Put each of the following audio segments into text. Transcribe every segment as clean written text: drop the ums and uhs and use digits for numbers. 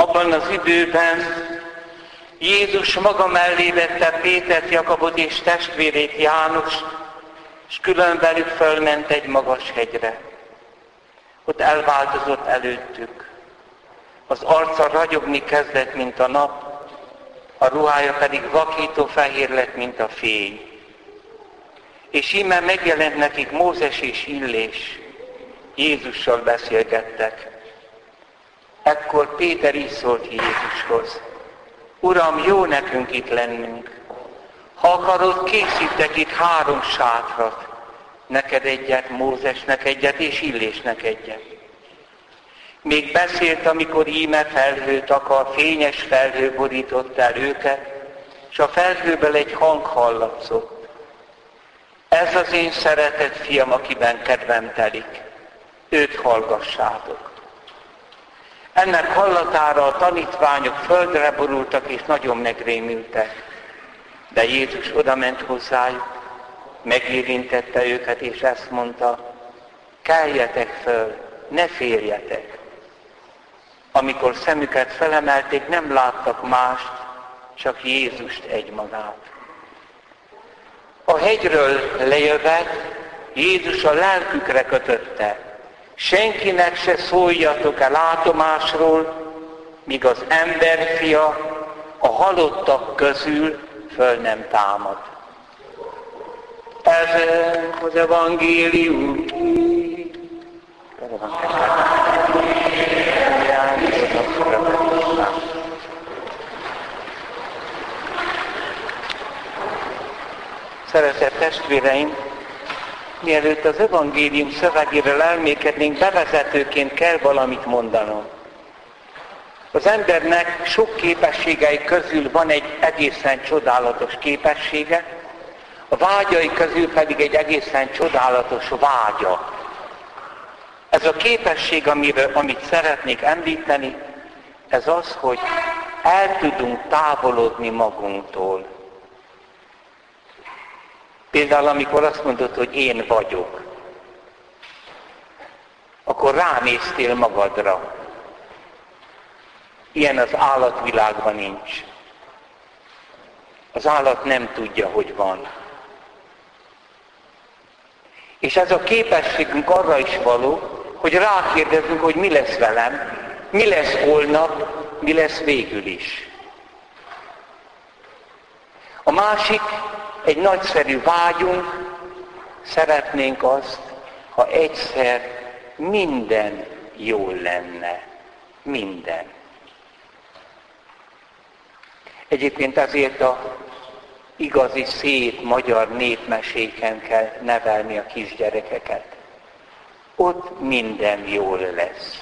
Abban az időben Jézus maga mellé vette Pétert, Jakabot és testvérét Jánust, és külön velük fölment egy magas hegyre. Ott elváltozott előttük. Az arca ragyogni kezdett, mint a nap, a ruhája pedig vakító fehér lett, mint a fény. És íme megjelent nekik Mózes és Illés. Jézussal beszélgettek. Ekkor Péter így szólt Jézushoz: Uram, jó nekünk itt lennünk. Ha akarod, készítek itt 3 sátrat. Neked egyet, Mózesnek egyet, és Illésnek egyet. Még beszélt, amikor íme felhőt akar, fényes felhő borított el őket, és a felhőből egy hang hallatszott. Ez az én szeretett fiam, akiben kedvem telik. Őt hallgassátok. Ennek hallatára a tanítványok földre borultak, és nagyon megrémültek. De Jézus odament hozzájuk, megérintette őket, és ezt mondta: keljetek föl, ne féljetek. Amikor szemüket felemelték, nem láttak mást, csak Jézust egymagát. A hegyről lejövet, Jézus a lelkükre kötötte: senkinek se szóljatok el látomásról, míg az emberfia a halottak közül föl nem támad. Ez az evangélium. Szeretett testvéreim, mielőtt az evangélium szövegéről elmékednénk, bevezetőként kell valamit mondanom. Az embernek sok képességei közül van egy egészen csodálatos képessége, a vágyai közül pedig egy egészen csodálatos vágya. Ez a képesség, amit szeretnék említeni, ez az, hogy el tudunk távolodni magunktól. Például, amikor azt mondod, hogy én vagyok, akkor ránéztél magadra. Ilyen az állatvilágban nincs. Az állat nem tudja, hogy van. És ez a képességünk arra is való, hogy rákérdezünk, hogy mi lesz velem, mi lesz holnap, mi lesz végül is. A másik, egy nagyszerű vágyunk, szeretnénk azt, ha egyszer minden jól lenne. Minden. Egyébként ezért a igazi szép magyar népmeséken kell nevelni a kisgyerekeket. Ott minden jól lesz.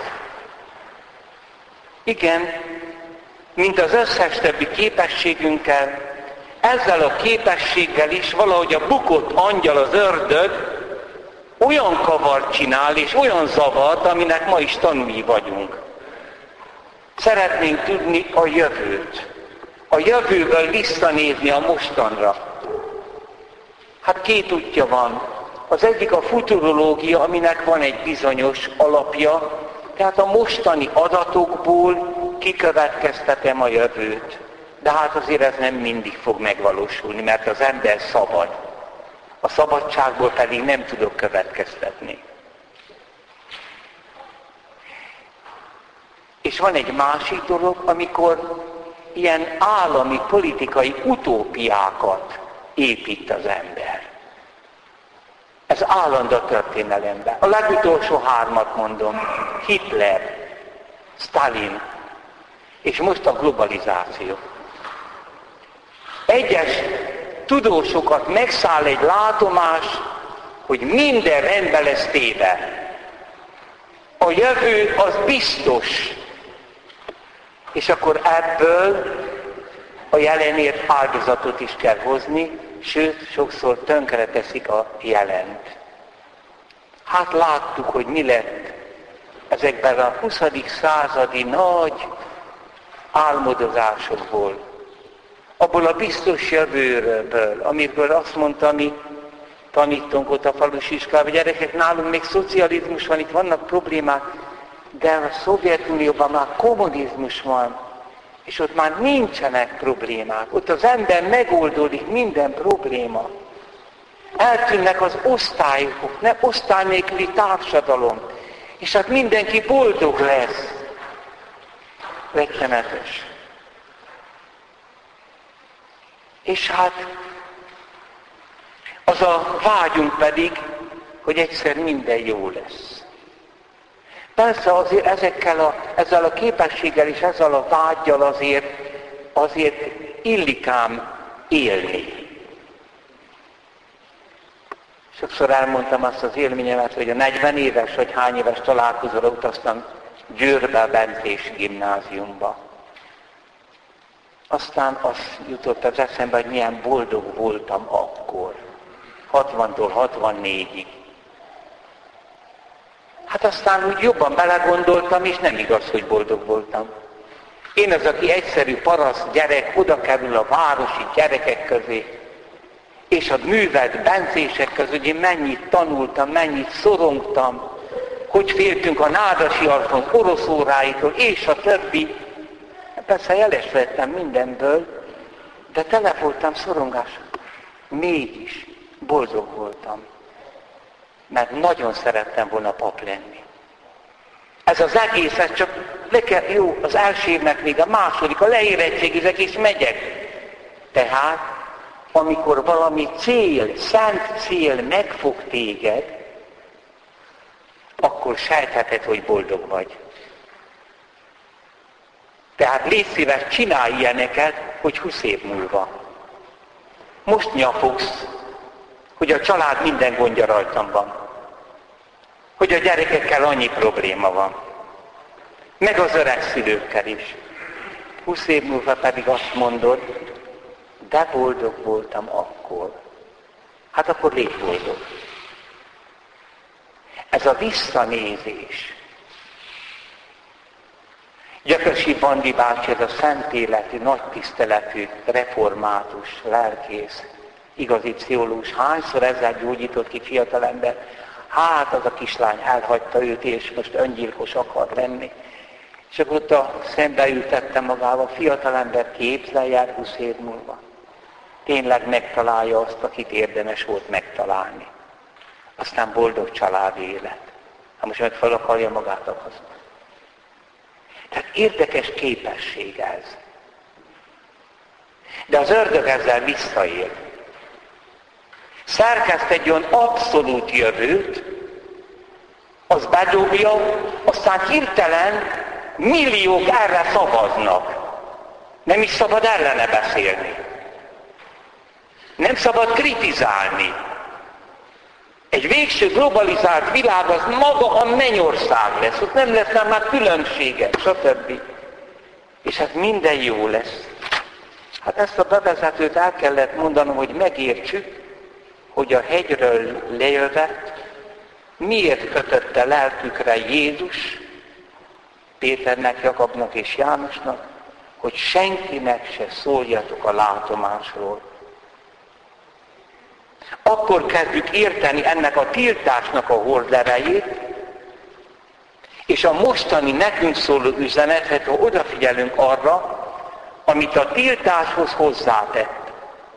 Igen, mint az összes többi képességünkkel, ezzel a képességgel is valahogy a bukott angyal, az ördög olyan kavart csinál és olyan zavart, aminek ma is tanúi vagyunk. Szeretnénk tudni a jövőt. A jövőből visszanézni a mostanra. Hát 2 útja van. Az egyik a futurológia, aminek van egy bizonyos alapja, tehát a mostani adatokból kikövetkeztetem a jövőt. De hát azért ez nem mindig fog megvalósulni, mert az ember szabad. A szabadságból pedig nem tudok következtetni. És van egy másik dolog, amikor ilyen állami, politikai utópiákat épít az ember. Ez állandó történelemben. A legutolsó 3-at mondom. Hitler, Stalin, és most a globalizáció. Egyes tudósokat megszáll egy látomás, hogy minden rendbe lesz téve. A jövő az biztos. És akkor ebből a jelenért áldozatot is kell hozni, sőt, sokszor tönkre teszik a jelent. Hát láttuk, hogy mi lett ezekben a 20. századi nagy álmodozásokból. Abból a biztos jövőről, amiből azt mondta, mi tanítunk ott a falusi iskolában, gyerekek, nálunk még szocializmus van, itt vannak problémák, De a Szovjetunióban már kommunizmus van, és ott már nincsenek problémák. Ott az ember megoldódik minden probléma. Eltűnnek az osztályok, ne osztály nélküli társadalom. És hát mindenki boldog lesz. Rettenetes. És hát az a vágyunk pedig, hogy egyszer minden jó lesz. Persze azért ezzel a képességgel és ezzel a vággyal azért illik ám élni. Sokszor elmondtam azt az élményemet, hogy a 40 éves vagy hány éves találkozóra utaztam Győrbe, a Bencés gimnáziumba. Aztán azt jutott az eszembe, hogy milyen boldog voltam akkor. 60-tól 64-ig. Hát aztán úgy jobban belegondoltam, és nem igaz, hogy boldog voltam. Én az, aki egyszerű paraszt gyerek, oda kerül a városi gyerekek közé, és a művelt bencések között, hogy én mennyit tanultam, mennyit szorongtam, hogy féltünk a Nádasi Alfonz orosz óráitól, és a többi. Persze jeles lettem mindenből, de tele voltam szorongással. Mégis boldog voltam, mert nagyon szerettem volna pap lenni. Ez az egész, ez csak jó, az első évnek még a második, a leérettségizek és megyek. Tehát, amikor valami cél, szent cél megfog téged, akkor sejtheted, hogy boldog vagy. Tehát légy szíves, csinálj ilyeneket, hogy 20 év múlva. Most nyafogsz, hogy a család minden gondja rajtam van. Hogy a gyerekekkel annyi probléma van. Meg az öreg szülőkkel is. 20 év múlva pedig azt mondod, de boldog voltam akkor. Hát akkor légy boldog. Ez a visszanézés. Gyökösi Bandi bácsi, ez a szent életű, nagy tiszteletű, református, lelkész, igazi pszichológus, hányszor ezzel gyógyított ki fiatalember, hát az a kislány elhagyta őt, és most öngyilkos akar lenni. És akkor ott szembeültette magával, fiatalember képzelj el 20 év múlva. Tényleg megtalálja azt, akit érdemes volt megtalálni. Aztán boldog családi élet. Hát most meg fel akarja magát akazni. Tehát érdekes képesség ez. De az ördög ezzel visszaél. Szerkeszt egy olyan abszolút jövőt, az bedobja, aztán hirtelen milliók erre szavaznak. Nem is szabad ellene beszélni. Nem szabad kritizálni. Egy végső globalizált világ az maga a mennyország lesz, ott nem lesz már különbségek, stb. És hát minden jó lesz. Hát ezt a bevezetőt el kellett mondanom, hogy megértsük, hogy a hegyről lejövet, miért kötötte lelkükre Jézus, Péternek, Jakabnak és Jánosnak, hogy senkinek se szóljatok a látomásról. Akkor kezdjük érteni ennek a tiltásnak a horderejét, és a mostani nekünk szóló üzenetet, ha odafigyelünk arra, amit a tiltáshoz hozzátett,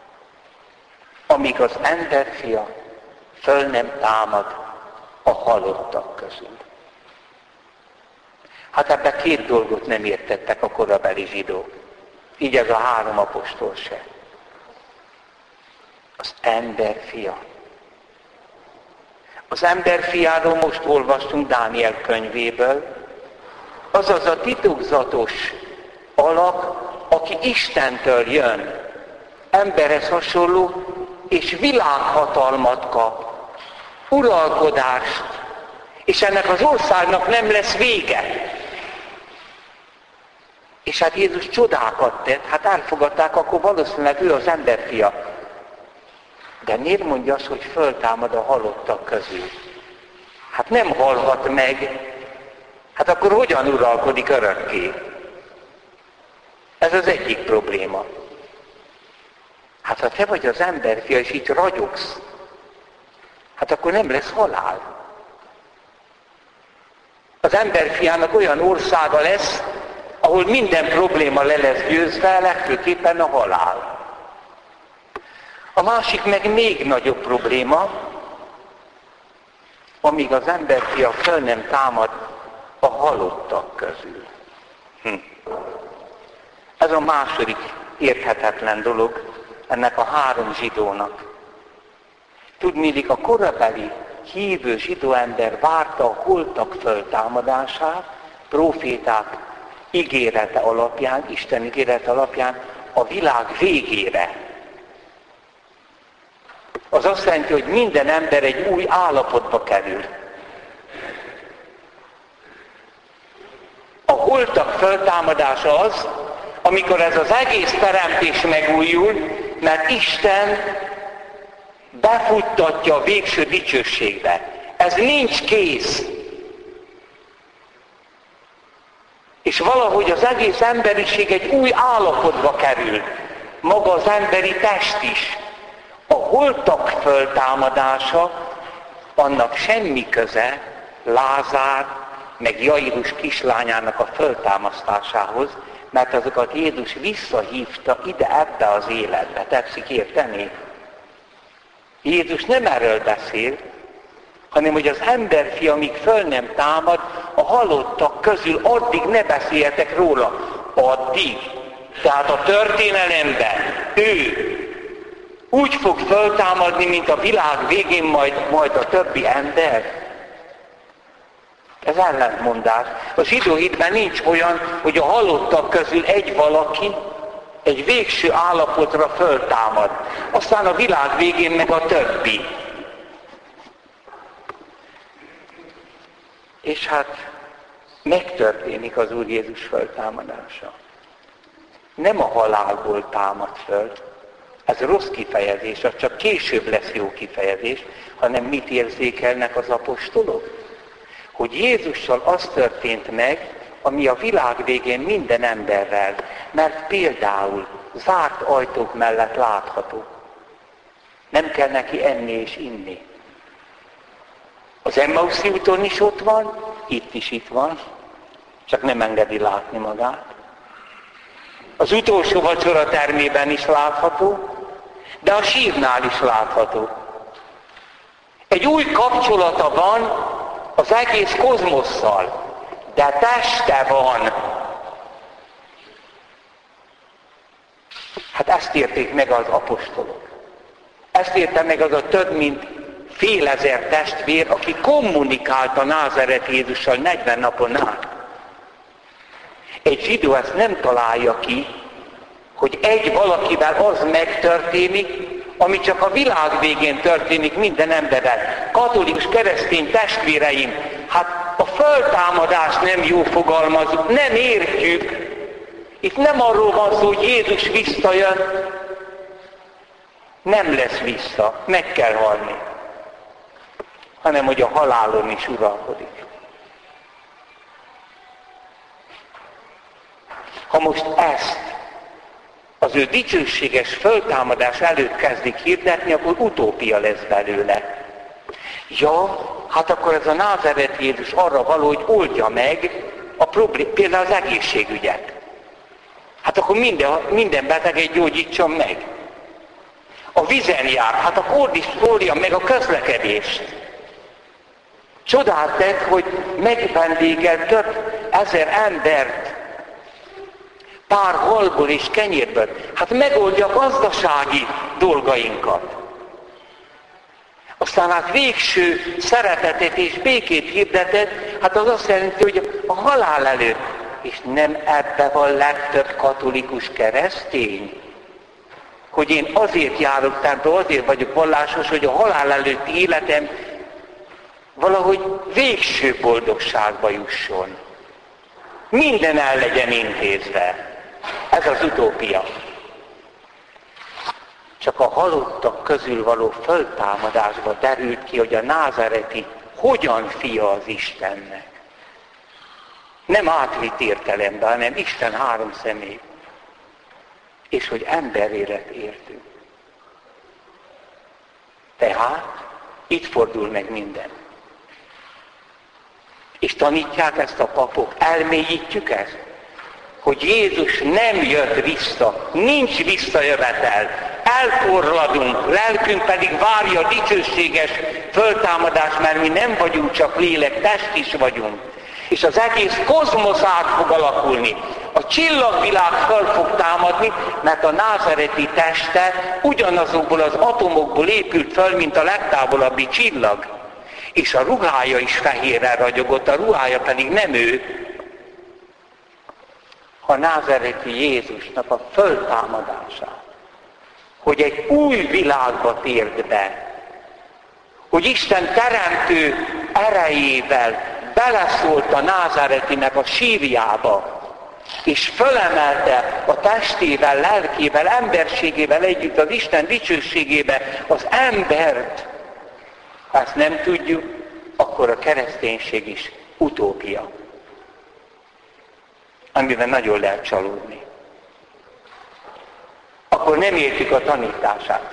amíg az emberfia föl nem támad a halottak közül. Hát ebben két dolgot nem értettek a korabeli zsidók. Így ez a 3 apostol se. Az emberfia. Az emberfiáról most olvastunk Dániel könyvéből, azaz a titokzatos alak, aki Istentől jön, emberhez hasonló, és világhatalmat kap, uralkodást, és ennek az országnak nem lesz vége. És hát Jézus csodákat tett, hát elfogadták, akkor valószínűleg ő az emberfia. De miért mondja azt, hogy föltámad a halottak közül? Hát nem halhat meg, hát akkor hogyan uralkodik örökké? Ez az egyik probléma. Hát ha te vagy az emberfia, és így ragyogsz, hát akkor nem lesz halál. az emberfiának olyan országa lesz, ahol minden probléma le lesz győzve, legfőképpen a halál. A másik meg még nagyobb probléma, amíg az emberfia föl nem támad a halottak közül. Ez a második érthetetlen dolog ennek a 3 zsidónak. Tudniillik, a korabeli hívő zsidó ember várta a holtak föltámadását, próféták ígérete alapján, Isten ígérete alapján a világ végére. Az azt jelenti, hogy minden ember egy új állapotba kerül. A holtak föltámadása az, amikor ez az egész teremtés megújul, mert Isten befuttatja a végső dicsőségbe. Ez nincs kész. És valahogy az egész emberiség egy új állapotba kerül. Maga az emberi test is. A holtak föltámadása, annak semmi köze Lázár meg Jairus kislányának a föltámasztásához, mert azokat Jézus visszahívta ide ebbe az életbe. Tetszik érteni? Jézus nem erről beszél, hanem hogy az emberfia, amíg föl nem támad, a halottak közül addig ne beszéljetek róla. Addig. Tehát a történelemben ő úgy fog föltámadni, mint a világ végén majd a többi ember. Ez ellentmondás. A zsidó hitben nincs olyan, hogy a halottak közül egy valaki egy végső állapotra föltámad. Aztán a világ végén meg a többi. És hát megtörténik az Úr Jézus föltámadása. Nem a halálból támad föl, ez rossz kifejezés, az csak később lesz jó kifejezés, hanem mit érzékelnek az apostolok? Hogy Jézussal az történt meg, ami a világ végén minden emberrel, mert például zárt ajtók mellett látható. Nem kell neki enni és inni. Az Emmauszi úton is ott van, itt is itt van, csak nem engedi látni magát. Az utolsó vacsora termében is látható, de a sírnál is látható. Egy új kapcsolata van az egész kozmosszal, de teste van. Hát ezt érték meg az apostolok. Ezt érte meg az a több mint fél ezer testvér, aki kommunikált a názareti Jézussal 40 napon át. Egy zsidó ezt nem találja ki, hogy egy valakivel az megtörténik, ami csak a világ végén történik minden emberrel. Katolikus keresztény testvéreim, hát a föltámadás nem jó fogalmazunk, nem értjük. Itt nem arról van szó, hogy Jézus visszajön, nem lesz vissza, meg kell halni, hanem hogy a halálon is uralkodik. Ha most ezt az ő dicsőséges föltámadás előtt kezdik hirdetni, akkor utópia lesz belőle. Ja, hát akkor ez a názareti Jézus arra való, hogy oldja meg a például az egészségügyet. Hát akkor minden beteget gyógyítson meg. A vízen jár, hát akkor oldja meg a közlekedést. Csodát tett, hogy megvendégel több ezer embert, pár halból és kenyérből. Hát megoldja a gazdasági dolgainkat. Aztán hát végső szeretetet és békét hirdetett, hát az azt jelenti, hogy a halál előtt. És nem ebbe van legtöbb katolikus keresztény, hogy én azért járok templomba, azért vagyok vallásos, hogy a halál előtti életem valahogy végső boldogságba jusson. Minden el legyen intézve. Ez az utópia. Csak a halottak közül való föltámadásba derült ki, hogy a názareti hogyan fia az Istennek. Nem átvitt értelemben, hanem Isten 3 személy. És hogy emberélet értünk. Tehát itt fordul meg minden. És tanítják ezt a papok, elmélyítjük ezt, hogy Jézus nem jött vissza, nincs visszajövetel, elforradunk, lelkünk pedig várja a dicsőséges föltámadást, mert mi nem vagyunk csak lélek, test is vagyunk. És az egész kozmosz át fog alakulni. A csillagvilág föl fog támadni, mert a názáreti teste ugyanazokból az atomokból épült föl, mint a legtávolabbi csillag. És a ruhája is fehérre ragyogott, a ruhája pedig nem ő. A názáreti Jézusnak a föltámadását, hogy egy új világba tért be, hogy Isten teremtő erejével beleszólt a názáretinek a sírjába, és fölemelte a testével, lelkével, emberségével együtt az Isten dicsőségébe az embert. Ha ezt nem tudjuk, akkor a kereszténység is utópia, amiben nagyon lehet csalódni. Akkor nem értjük a tanítását.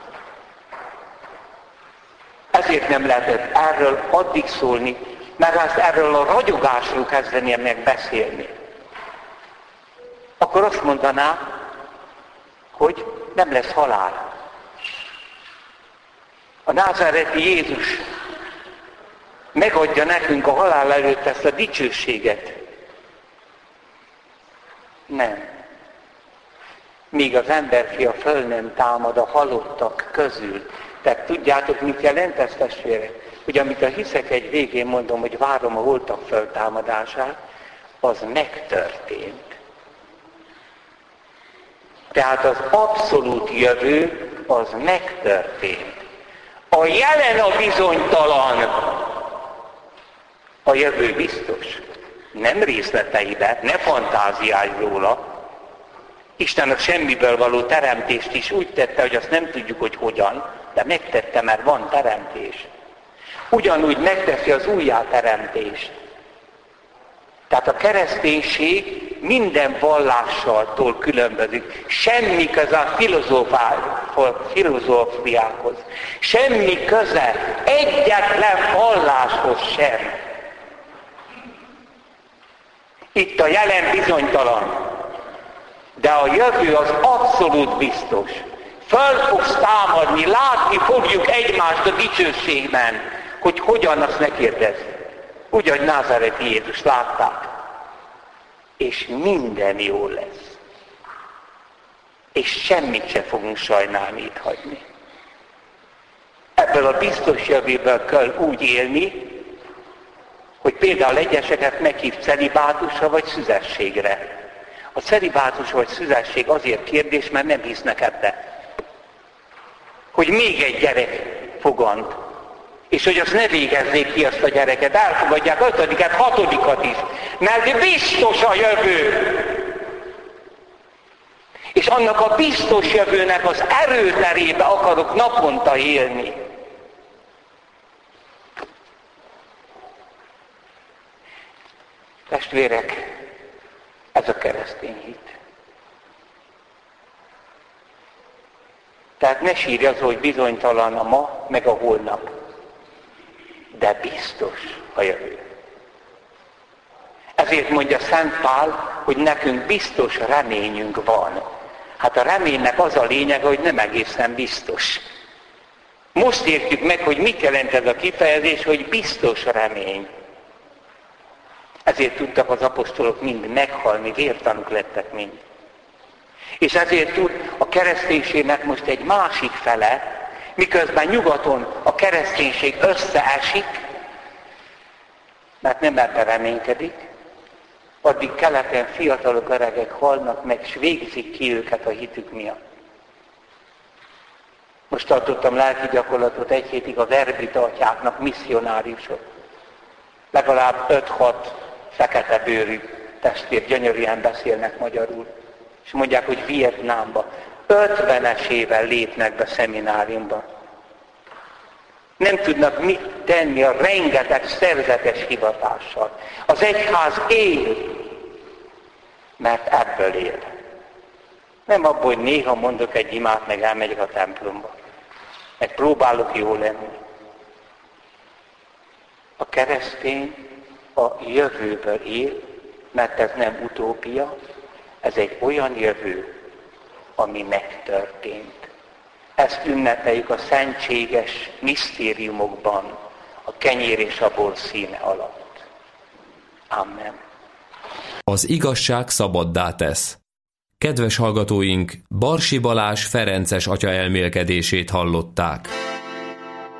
Ezért nem lehetett erről addig szólni, mert erről a ragyogásról kezdenie meg beszélni. Akkor azt mondaná, hogy nem lesz halál. A názáreti Jézus megadja nekünk a halál előtt ezt a dicsőséget. Nem. Míg az emberfia föl nem támad a halottak közül. Tehát tudjátok, mit jelent ez, testvérek? Hogy amit a hiszek egy végén mondom, hogy várom a holtak föltámadását, az megtörtént. Tehát az abszolút jövő, az megtörtént. A jelen a bizonytalan, a jövő biztos. Nem részleteibe, ne fantáziálj róla. Isten a semmiből való teremtést is úgy tette, hogy azt nem tudjuk, hogy hogyan, de megtette, mert van teremtés. Ugyanúgy megteszi az újjáteremtést. Tehát a kereszténység minden vallástól különbözik. Semmi köze a filozófiákhoz. Semmi köze egyetlen valláshoz sem. Itt a jelen bizonytalan, de a jövő az abszolút biztos. Föl fogsz támadni, látni fogjuk egymást a dicsőségben, hogy hogyan, azt ne kérdezz. Úgy, ahogy názáreti Jézus látták. És minden jó lesz. És semmit se fogunk sajnálni itt hagyni. Ebből a biztos jövőből kell úgy élni, hogy például egyeseket meghív celibátusra vagy szüzességre. A celibátus vagy szüzesség azért kérdés, mert nem hisznek ebbe. Hogy még egy gyerek fogant. És hogy azt ne végezzék ki azt a gyereket, elfogadják 5-et, 6-at is. Mert biztos a jövő. És annak a biztos jövőnek az erőterébe akarok naponta élni. Testvérek, ez a keresztény hit. Tehát ne sírj az, hogy bizonytalan a ma, meg a holnap. De biztos a jövő. Ezért mondja Szent Pál, hogy nekünk biztos reményünk van. Hát a reménynek az a lényege, hogy nem egészen biztos. Most értjük meg, hogy mit jelent ez a kifejezés, hogy biztos remény. Ezért tudtak az apostolok mind meghalni, vértanúk lettek mind. És ezért tud a kereszténységnek most egy másik fele, miközben nyugaton a kereszténység összeesik, mert nem ebben reménykedik, addig keleten fiatalok, öregek halnak meg, és végzik ki őket a hitük miatt. Most tartottam lelki gyakorlatot egy hétig a verbita atyáknak, misszionáriusok. Legalább 5-6 fekete bőrű testvér gyönyörűen beszélnek magyarul. És mondják, hogy Vietnámba 50-es éven lépnek be szemináriumba. Nem tudnak mit tenni a rengeteg szerzetes hivatással. Az egyház él, mert ebből él. Nem abból, hogy néha mondok egy imát, meg elmegyek a templomba. Meg próbálok jó lenni. A keresztény a jövőből él, mert ez nem utópia, ez egy olyan jövő, ami megtörtént. Ezt ünnepeljük a szentséges misztériumokban, a kenyér és a bor színe alatt. Amen. Az igazság szabaddá tesz. Kedves hallgatóink, Barsi Balázs ferences atya elmélkedését hallották.